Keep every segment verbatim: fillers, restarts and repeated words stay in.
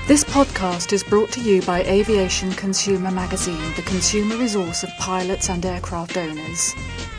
This podcast is brought to you by Aviation Consumer Magazine, the consumer resource of pilots and aircraft owners.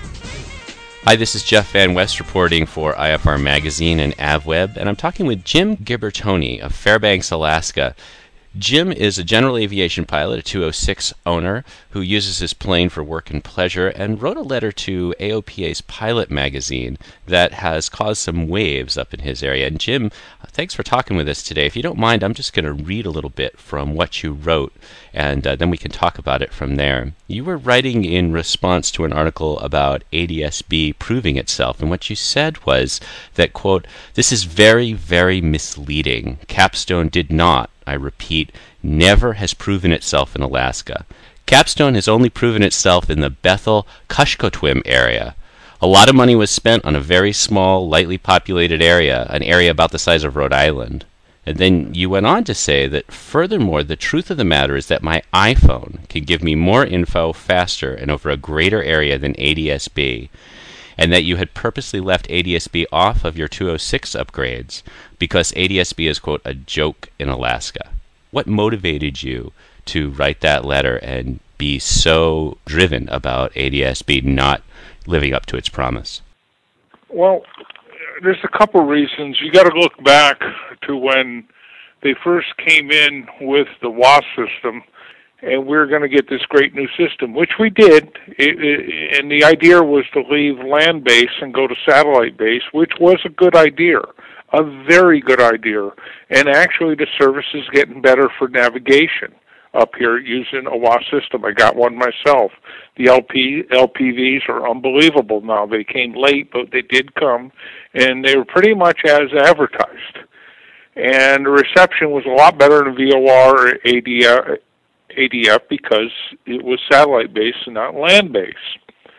Hi, this is Jeff Van West reporting for I F R Magazine and AvWeb, and I'm talking with Jim Ghibertoni of Fairbanks, Alaska. Jim is a general aviation pilot, a two oh six owner, who uses his plane for work and pleasure, and wrote a letter to A O P A's Pilot Magazine that has caused some waves up in his area. And Jim, thanks for talking with us today. If you don't mind, I'm just going to read a little bit from what you wrote, and uh, then we can talk about it from there. You were writing in response to an article about A D S B proving itself, and what you said was that, quote, "This is very, very misleading. Capstone did not, I repeat, never has proven itself in Alaska. Capstone has only proven itself in the Bethel-Kuskokwim area. A lot of money was spent on a very small, lightly populated area, an area about the size of Rhode Island." And then you went on to say that, furthermore, the truth of the matter is that my iPhone can give me more info faster and over a greater area than A D S B, and that you had purposely left A D S B off of your two oh six upgrades because A D S B is, quote, a joke in Alaska. What motivated you to write that letter and be so driven about A D S B not living up to its promise? Well, there's a couple reasons. You got to look back to when they first came in with the W A S system, and we we're going to get this great new system, which we did. It, it, and the idea was to leave land base and go to satellite base, which was a good idea, a very good idea. And actually, the service is getting better for navigation up here using a W A S system. I got one myself. The L P, L P Vs are unbelievable now. They came late, but they did come, and they were pretty much as advertised. And the reception was a lot better than V O R or A D F, A D F because it was satellite-based and not land-based.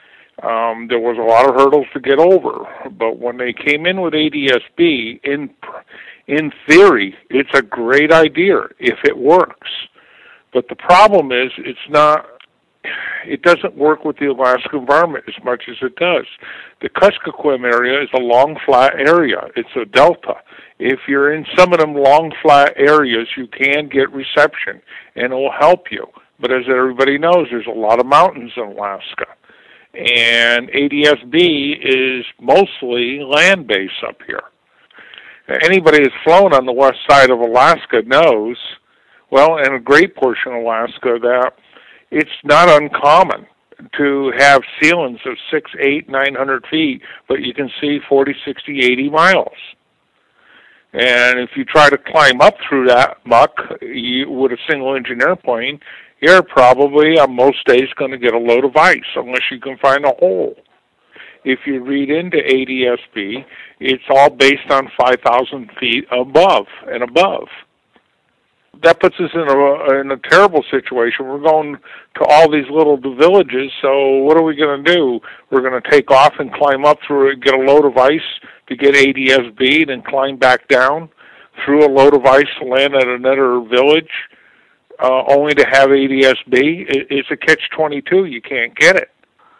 Um, there was a lot of hurdles to get over, but when they came in with A D S B, in in theory, it's a great idea if it works. But the problem is, it's not. It doesn't work with the Alaska environment as much as it does. The Kuskokwim area is a long, flat area. It's a delta. If you're in some of them long, flat areas, you can get reception, and it will help you. But as everybody knows, there's a lot of mountains in Alaska. And A D S B is mostly land-based up here. Anybody that's flown on the west side of Alaska knows, well, and a great portion of Alaska, that it's not uncommon to have ceilings of six, eight, nine hundred feet, but you can see forty, sixty, eighty miles. And if you try to climb up through that muck you, with a single-engine airplane, you're probably on most days going to get a load of ice unless you can find a hole. If you read into A D S B, it's all based on five thousand feet above and above. That puts us in a, in a terrible situation. We're going to all these little villages, so what are we going to do? We're going to take off and climb up through it, get a load of ice to get A D S B, then climb back down through a load of ice to land at another village, uh, only to have A D S B. It, it's a catch twenty-two. You can't get it.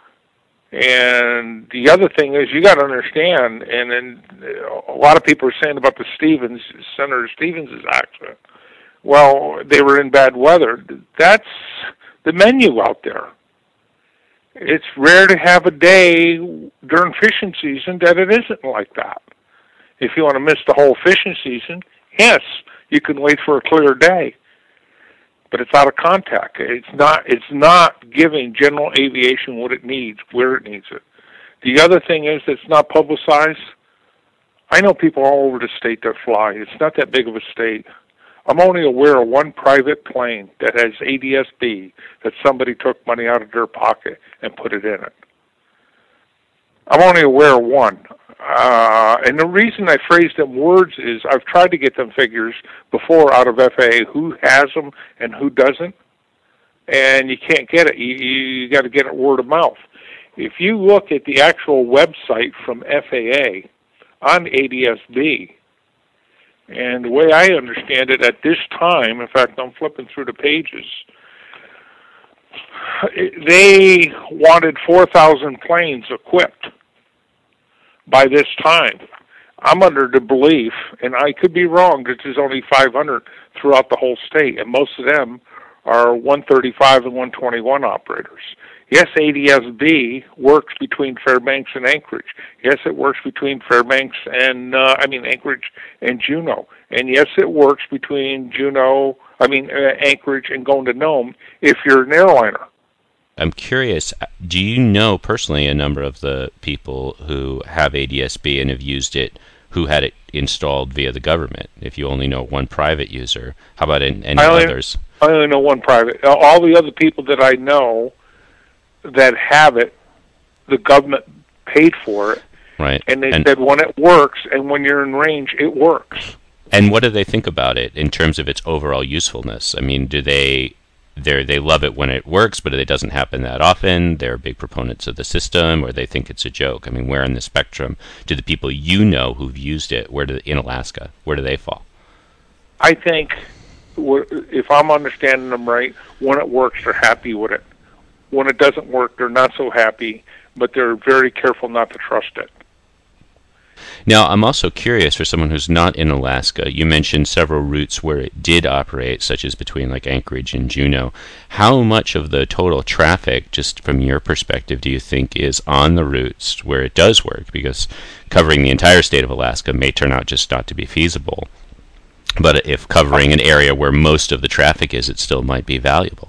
And the other thing is, you got to understand, and then a lot of people are saying about the Stevens, Senator Stevens' accident. Well, they were in bad weather. That's the menu out there. It's rare to have a day during fishing season that it isn't like that. If you want to miss the whole fishing season, yes, you can wait for a clear day. But it's out of contact. It's not, it's not giving general aviation what it needs, where it needs it. The other thing is it's not publicized. I know people all over the state that fly. It's not that big of a state. I'm only aware of one private plane that has A D S B that somebody took money out of their pocket and put it in it. I'm only aware of one. Uh, and the reason I phrased them words is I've tried to get them figures before out of F A A, who has them and who doesn't, and you can't get it. You, you got to get it word of mouth. If you look at the actual website from F A A on A D S B, and the way I understand it at this time, in fact, I'm flipping through the pages, they wanted four thousand planes equipped by this time. I'm under the belief, and I could be wrong, that there's only five hundred throughout the whole state, and most of them are one thirty-five and one twenty-one operators. Yes, A D S B works between Fairbanks and Anchorage. Yes, it works between Fairbanks and, uh, I mean, Anchorage and Juneau. And yes, it works between Juneau, I mean, uh, Anchorage and going to Nome if you're an airliner. I'm curious, do you know personally a number of the people who have A D S B and have used it who had it installed via the government? If you only know one private user, how about in, any I only, others? I only know one private. All the other people that I know that have it, the government paid for it. Right. And they and, said when it works and when you're in range, it works. And what do they think about it in terms of its overall usefulness? I mean, do they they they love it when it works, but it doesn't happen that often? They're big proponents of the system, or they think it's a joke? I mean, where in the spectrum do the people you know who've used it, where do in Alaska, where do they fall? I think, if I'm understanding them right, when it works, they're happy with it. When it doesn't work, they're not so happy, but they're very careful not to trust it. Now, I'm also curious, for someone who's not in Alaska, you mentioned several routes where it did operate, such as between like Anchorage and Juneau. How much of the total traffic, just from your perspective, do you think is on the routes where it does work? Because covering the entire state of Alaska may turn out just not to be feasible. But if covering an area where most of the traffic is, it still might be valuable.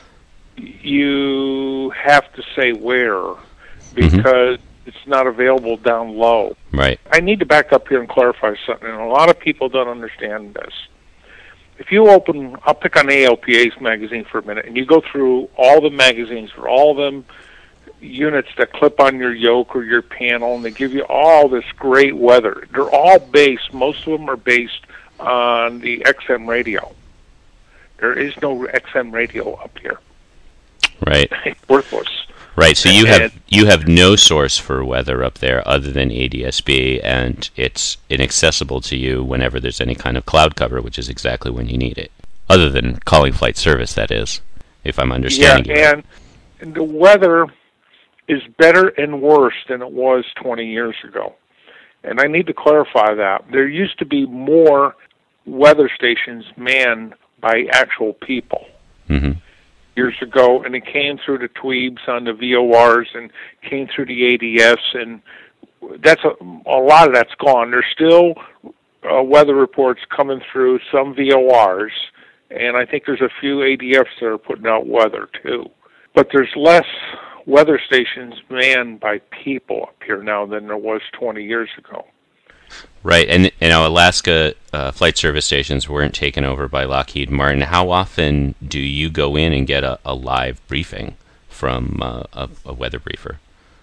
You have to say where, because mm-hmm. it's not available down low. Right. I need to back up here and clarify something, and a lot of people don't understand this. If you open, I'll pick on A L P A's magazine for a minute, and you go through all the magazines for all them units that clip on your yoke or your panel, and they give you all this great weather. They're all based, most of them are based on the X M radio. There is no X M radio up here. Right. It's worthless. Right. So you have you have no source for weather up there other than A D S B, and it's inaccessible to you whenever there's any kind of cloud cover, which is exactly when you need it. Other than calling flight service, that is, if I'm understanding yeah, you. and, and the weather is better and worse than it was twenty years ago. And I need to clarify that. There used to be more weather stations manned by actual people. Mm-hmm. Years ago, and it came through the Tweebs on the V O Rs and came through the A D S, and that's a, a lot of that's gone. There's still uh, weather reports coming through, some V O Rs, and I think there's a few A D Fs that are putting out weather too. But there's less weather stations manned by people up here now than there was twenty years ago. Right, and you know, Alaska uh, flight service stations weren't taken over by Lockheed Martin. How often do you go in and get a, a live briefing from uh, a, a weather briefer?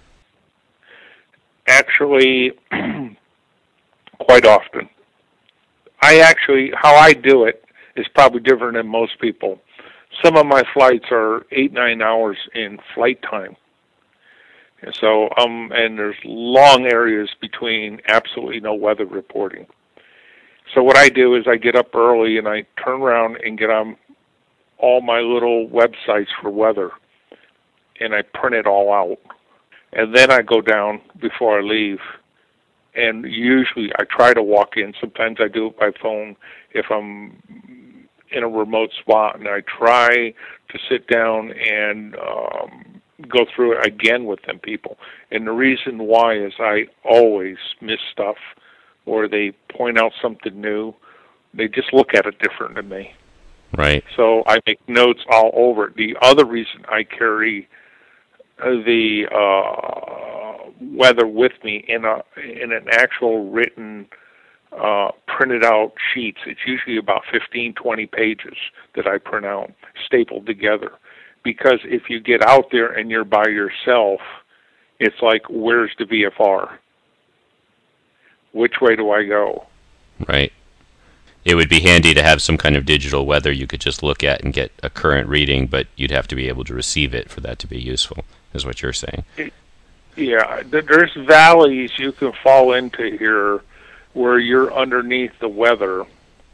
Actually, quite often. I actually, how I do it is probably different than most people. Some of my flights are eight, nine hours in flight time. And so, um, and there's long areas between absolutely no weather reporting. So what I do is I get up early and I turn around and get on all my little websites for weather, and I print it all out. And then I go down before I leave, and usually I try to walk in. Sometimes I do it by phone if I'm in a remote spot, and I try to sit down and um, go through it again with them people. And the reason why is I always miss stuff, or they point out something new. They just look at it different than me. Right. So I make notes all over it. The other reason I carry the uh, weather with me in a in an actual written, uh, printed out sheets. It's usually about fifteen, twenty pages that I print out, stapled together. Because if you get out there and you're by yourself, it's like, where's the V F R? Which way do I go? Right. It would be handy to have some kind of digital weather you could just look at and get a current reading, but you'd have to be able to receive it for that to be useful, is what you're saying. Yeah, there's valleys you can fall into here where you're underneath the weather,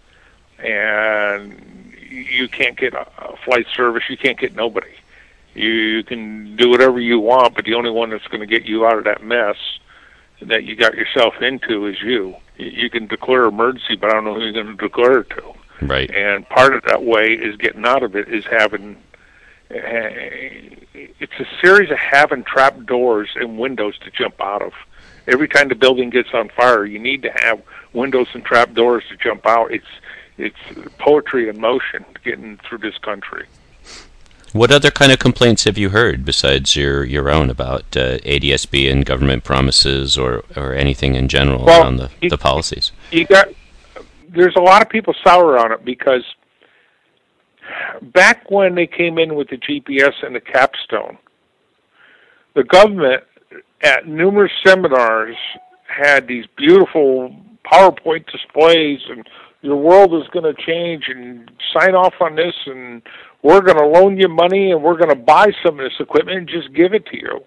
and you can't get a flight service, you can't get nobody. You can do whatever you want, but the only one that's going to get you out of that mess that you got yourself into is you. You can declare emergency, but I don't know who you're going to declare it to. Right. And part of that way is getting out of it is having, uh, it's a series of having trap doors and windows to jump out of. Every time the building gets on fire, you need to have windows and trap doors to jump out. It's it's poetry in motion getting through this country. What other kind of complaints have you heard besides your, your own about uh, A D S B and government promises, or, or anything in general well, around the, you, the policies? You got there's a lot of people sour on it because back when they came in with the G P S and the capstone, the government at numerous seminars had these beautiful PowerPoint displays, and your world is going to change, and sign off on this, and we're going to loan you money, and we're going to buy some of this equipment and just give it to you.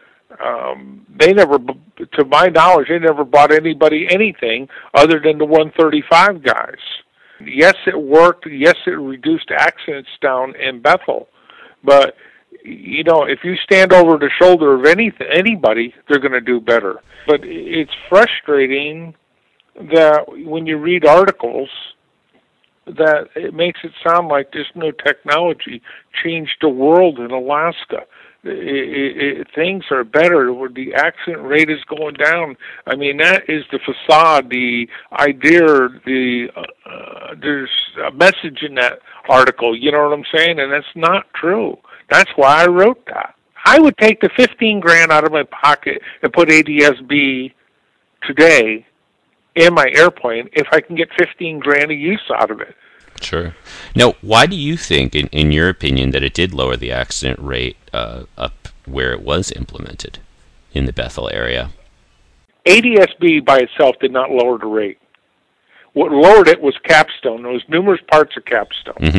Um, they never, to my knowledge, they never bought anybody anything other than the one thirty-five guys. Yes, it worked. Yes, it reduced accidents down in Bethel, but you know, if you stand over the shoulder of any anybody, they're going to do better. But it's frustrating that when you read articles, that it makes it sound like this new technology changed the world in Alaska. It, it, it, things are better. The accident rate is going down. I mean, that is the facade, the idea, the uh, there's a message in that article, you know what I'm saying? And that's not true. That's why I wrote that. I would take the fifteen grand out of my pocket and put A D S B today in my airplane if I can get fifteen grand of use out of it. Sure. Now, why do you think, in, in your opinion, that it did lower the accident rate uh, up where it was implemented in the Bethel area? A D S B by itself did not lower the rate. What lowered it was capstone. There was numerous parts of capstone. Mm-hmm.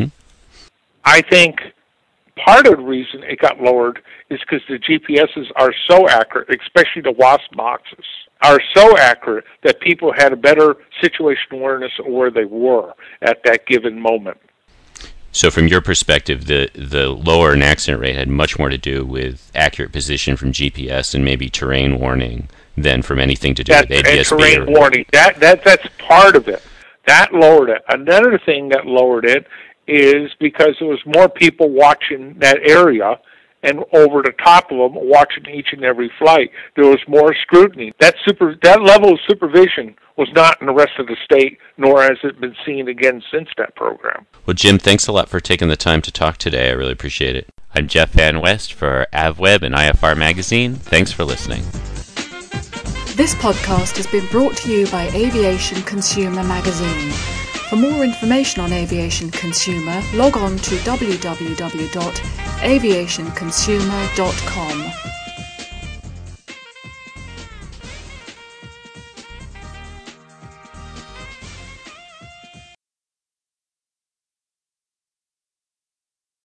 I think part of the reason it got lowered is because the G P S's are so accurate, especially the WASP boxes, are so accurate that people had a better situation awareness of where they were at that given moment. So from your perspective, the, the lower in accident rate had much more to do with accurate position from G P S and maybe terrain warning than from anything to do that, with A D S B. And terrain or... warning, that, that, that's part of it. That lowered it. Another thing that lowered it is because there was more people watching that area and over the top of them watching each and every flight. There was more scrutiny. That super that level of supervision was not in the rest of the state, nor has it been seen again since that program. Well, Jim, thanks a lot for taking the time to talk today. I really appreciate it. I'm Jeff Van West for AvWeb and I F R Magazine. Thanks for listening. This podcast has been brought to you by Aviation Consumer Magazine. For more information on Aviation Consumer, log on to w w w dot aviation consumer dot com.